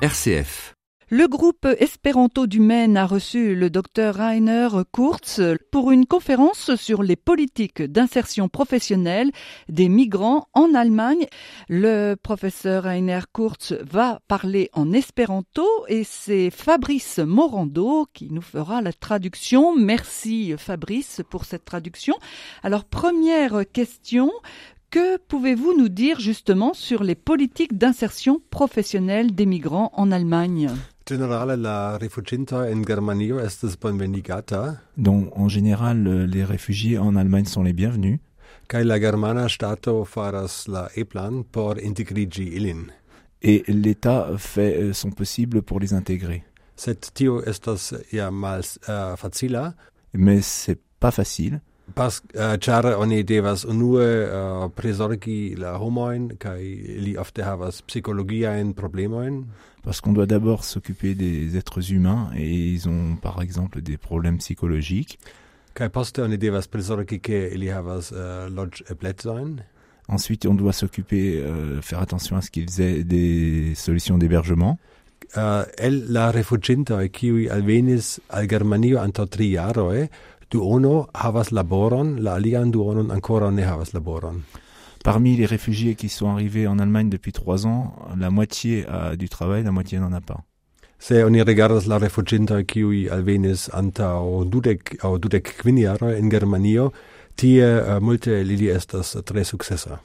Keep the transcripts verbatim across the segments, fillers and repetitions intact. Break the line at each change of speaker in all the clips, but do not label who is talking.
R C F.
Le groupe Espéranto du Maine a reçu le docteur Rainer Kurz pour une conférence sur les politiques d'insertion professionnelle des migrants en Allemagne. Le professeur Rainer Kurz va parler en espéranto et c'est Fabrice Morando qui nous fera la traduction. Merci Fabrice pour cette traduction. Alors première question, que pouvez-vous nous dire justement sur les politiques d'insertion professionnelle des migrants en Allemagne ?
Generale, la rifuginta in Germanio estes bonvenigata.
Donc, en général, les réfugiés en Allemagne sont les bienvenus.
Kai la germana stato faras la e-plan por integrigi ilin.
Et l'État fait son possible pour les intégrer.
Sed tio estas ja mal uh, facila.
Mais c'est pas facile.
Pas uh, char oni devas unue uh, prizorgi la homoin kai li ofte havas psychologiaen problemoin.
Parce qu'on doit d'abord s'occuper des êtres humains et ils ont par exemple des problèmes psychologiques.
Kai poste oni devas prizorgi ke ili havas uh, lodge ebletsoin.
Ensuite, on doit s'occuper, euh, faire attention à ce qu'ils aient des solutions d'hébergement.
Uh, el la refugintoi kiui alvenis al Germanio antaŭ tri jaroj, duono havas laboron, la alian duonon ancora ne havas laboron.
Parmi les réfugiés qui sont arrivés en Allemagne depuis trois ans, la moitié a du travail, la moitié n'en a pas.
Se oni rigardas la refugintoj kiuj alvenis antaŭ dudek aŭ dudek kvin jaroj en Germanio, tie uh, multe ili estas tre sukcesa.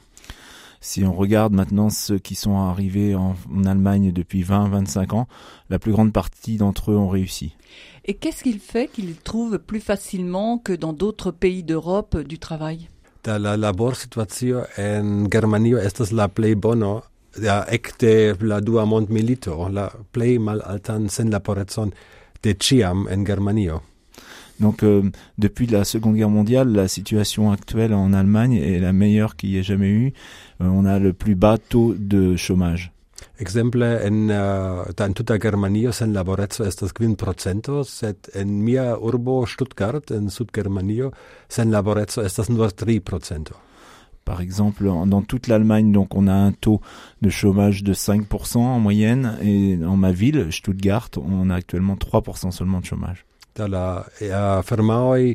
Si on regarde maintenant ceux qui sont arrivés en, en Allemagne depuis vingt à vingt-cinq ans, la plus grande partie d'entre eux ont réussi.
Et qu'est-ce qu'il fait qu'ils trouvent plus facilement que dans d'autres pays d'Europe du travail ?
Da la laborsituacio en Germanio estas la plej bona ja, ekde la dua mondmilito, la plej malaltan senlaborecon de ĉiam en Germanio.
Donc, euh, depuis la Seconde Guerre mondiale, la situation actuelle en Allemagne est la meilleure qu'il y ait jamais eu. Euh, on a le plus bas taux de chômage.
Exemple, en, uh, en tuta Germanio senlaboreco estas kvin procento, sed en mia urbo Stuttgart, en Sud-Germanio, senlaboreco estas nur tri procento.
Par exemple, dans toute l'Allemagne, donc on a un taux de chômage de cinq pour cent en moyenne, et dans ma ville, Stuttgart, on a actuellement trois pour cent seulement de chômage.
Da la uh, firmaoj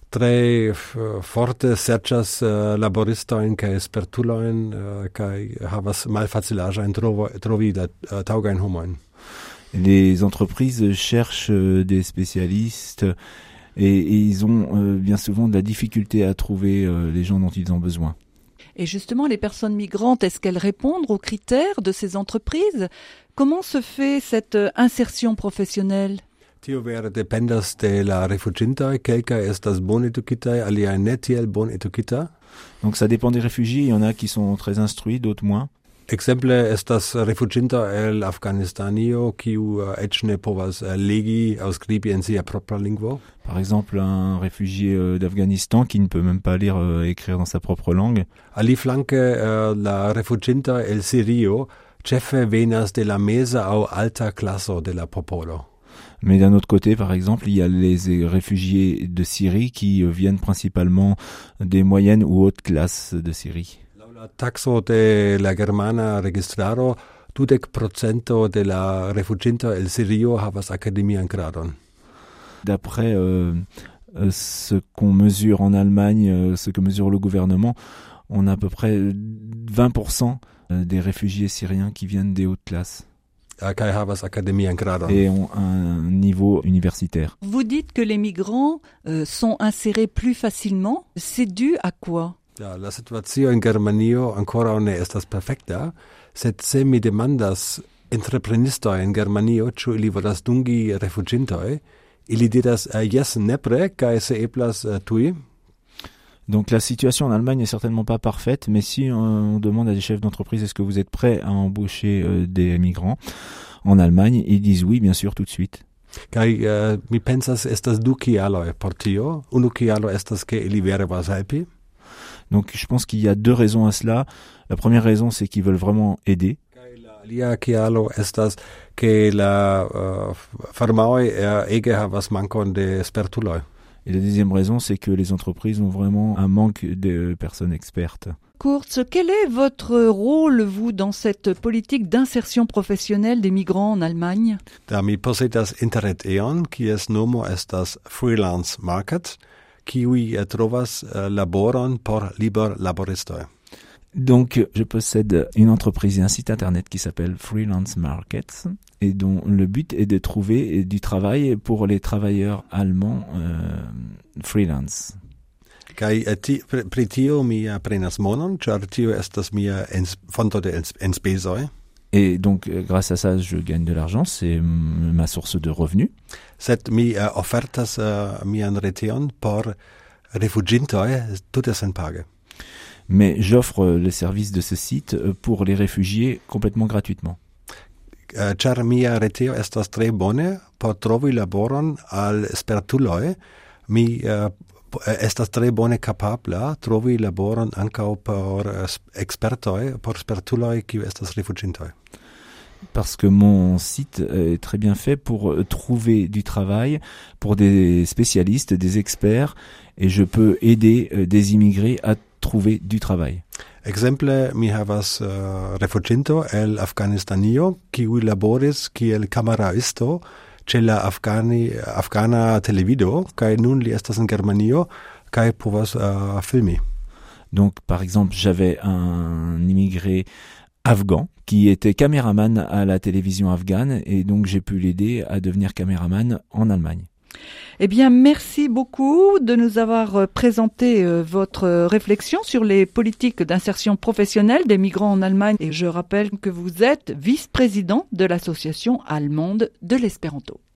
tre uh, forte serĉas uh, laboristojn kaj spertulojn uh, kaj havas malfacilaĵojn trovi la uh, taŭgajn homojn.
Les entreprises cherchent euh, des spécialistes et, et ils ont euh, bien souvent de la difficulté à trouver euh, les gens dont ils ont besoin.
Et justement, les personnes migrantes, est-ce qu'elles répondent aux critères de ces entreprises ? Comment se fait cette insertion professionnelle ?
Tio vere dependas de la refugintoj, kelkaj estas bone edukitaj, aliaj ne tiel bone edukitaj.
Donc ça dépend des réfugiés, il y en a qui sont très instruits, d'autres moins.
Exemple estas rifuginto el Afganistanio, kiu uh, eĉ ne povas uh, legi aŭ skribi en sia propra lingvo.
Par exemple, un réfugié euh, d'Afghanistan qui ne peut même pas lire et euh, écrire dans sa propre langue.
Aliflanke uh, la rifuginto el Sirio ĉefe venas de la meza aŭ alta klaso de la popolo.
Mais d'un autre côté, par exemple, il y a les réfugiés de Syrie qui viennent principalement des moyennes ou hautes classes de Syrie.
La taxo de la germana registraro, dudek procento de la refugintoj el Sirio havas akademian gradon.
D'après euh, ce qu'on mesure en Allemagne, euh, ce que mesure le gouvernement, on a à peu près vingt pour cent des réfugiés syriens qui viennent des hautes classes. Et ont un niveau universitaire.
Vous dites que les migrants euh, sont insérés plus facilement. C'est dû à quoi ?
Ja, la situacio en Germanio ancora ne estas perfekta, sed se mi demandas entreprenistoj en Germanio, ĉu ili volas dungi refugintoj, ili diras uh, jes nepre kaj se eblas uh, tuj.
Donc la situation en Allemagne n'est certainement pas parfaite, mais si on demande à des chefs d'entreprise est-ce que vous êtes prêts à embaucher euh, des migrants en Allemagne, ils disent oui, bien sûr, tout de suite.
Kaj uh, mi pensas estas du kialoj por tio. Unu kialo estas ke ili vere volas helpi.
Donc je pense qu'il y a deux raisons à cela. La première raison, c'est qu'ils veulent vraiment aider.
Kaj la alia kialo estas ke la uh, firmaoj uh, ege havas mankon de spertuloj.
Et la deuxième raison, c'est que les entreprises ont vraiment un manque de personnes expertes.
Kurz, quel est votre rôle, vous, dans cette politique d'insertion professionnelle des migrants en Allemagne?
Da mi posedas interret eon, kies nomo estas freelance market, kiui trovas laboron por liber laboristoj.
Donc, je possède une entreprise et un site internet qui s'appelle Freelance Markets et dont le but est de trouver du travail pour les travailleurs allemands euh, freelance.
Kai ti, pri tio mi prenas monon, ĉar tio estas mia ens, fonto de ens, enspezoj.
Et donc, grâce à ça, je gagne de l'argent, c'est m- ma source de revenus.
Sed mi uh, ofertas uh, mian reteon por rifuĝintoj tute senpage.
Mais j'offre le service de ce site pour les réfugiés complètement gratuitement.
Uh, ĉar mia reteo estas tre bone por trovi laboron al spertuloj, mi uh, estas tre bone kapabla trovi laboron ankaŭ por expertoj, por spertuloj kiuj estas rifuĝintoj.
Parce que mon site est très bien fait pour trouver du travail pour des spécialistes, des experts, et je peux aider des immigrés à trouver du travail.
Exemple, mi havas uh, rifuĝinto el Afganistanio, kiu laboris kiel kameraisto ĉe la Afgani, afgana televido, kaj nun li estas en Germanio kaj povas uh, filmi.
Donc, par exemple, j'avais un immigré afghan qui était caméraman à la télévision afghane et donc j'ai pu l'aider à devenir caméraman en Allemagne.
Eh bien, merci beaucoup de nous avoir présenté euh, votre réflexion sur les politiques d'insertion professionnelle des migrants en Allemagne. Et je rappelle que vous êtes vice-président de l'association allemande de l'espéranto.